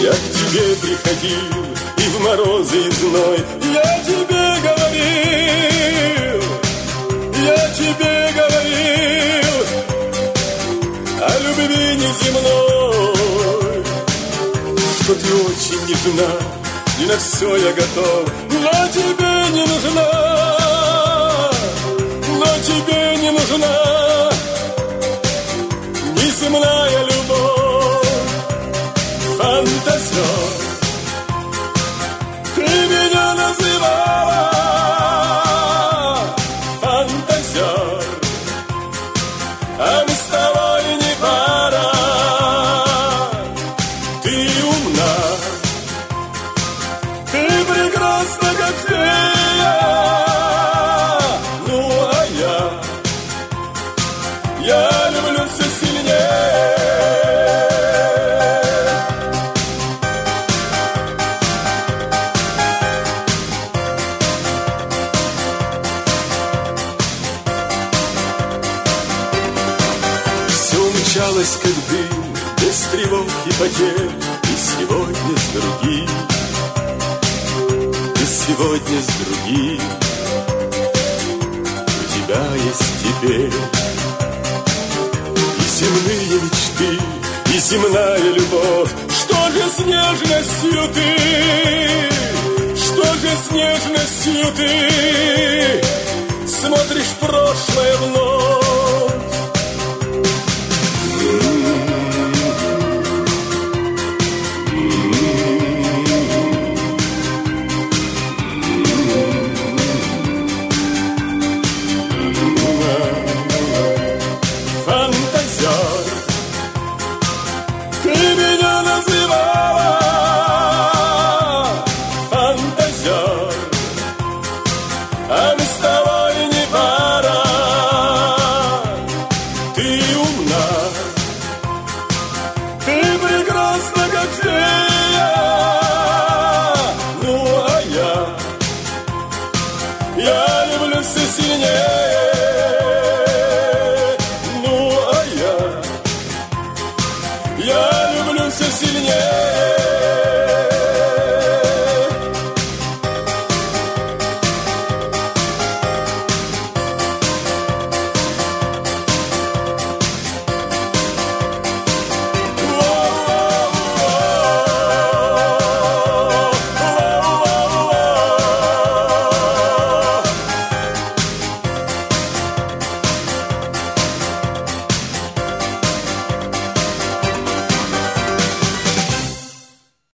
Я к тебе приходил и в морозы и зной. Я тебе говорил о любви неземной, что ты очень нежна, и на все я готов, но тебе не нужна, неземная любовь, фантазер. Ты меня называла фантазер, а мы с тобой не пара. Ты умна, ты прекрасна, как фея. Ну, а я люблю все сильнее. Все умчалось, как дым, без тревог и потерь. И сегодня с другим, у тебя есть теперь и земные мечты, и земная любовь. Что же с нежностью ты смотришь в прошлое вновь?